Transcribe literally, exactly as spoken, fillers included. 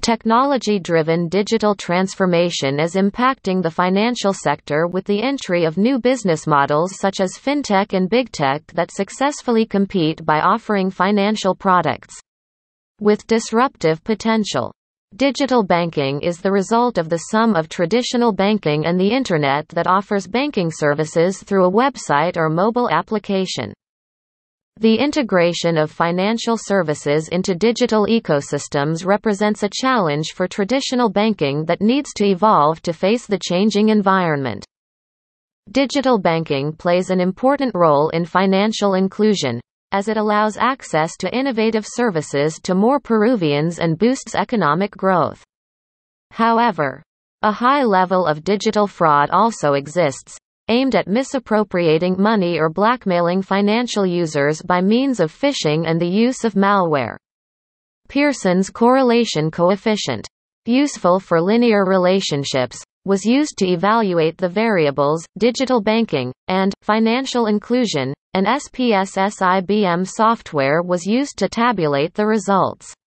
Technology-driven digital transformation is impacting the financial sector with the entry of new business models such as fintech and big tech that successfully compete by offering financial products with disruptive potential. Digital banking is the result of the sum of traditional banking and the Internet that offers banking services through a website or mobile application. The integration of financial services into digital ecosystems represents a challenge for traditional banking that needs to evolve to face the changing environment. Digital banking plays an important role in financial inclusion, as it allows access to innovative services to more Peruvians and boosts economic growth. However, a high level of digital fraud also exists, aimed at misappropriating money or blackmailing financial users by means of phishing and the use of malware. Pearson's correlation coefficient, useful for linear relationships, was used to evaluate the variables digital banking and financial inclusion, and S P S S I B M software was used to tabulate the results.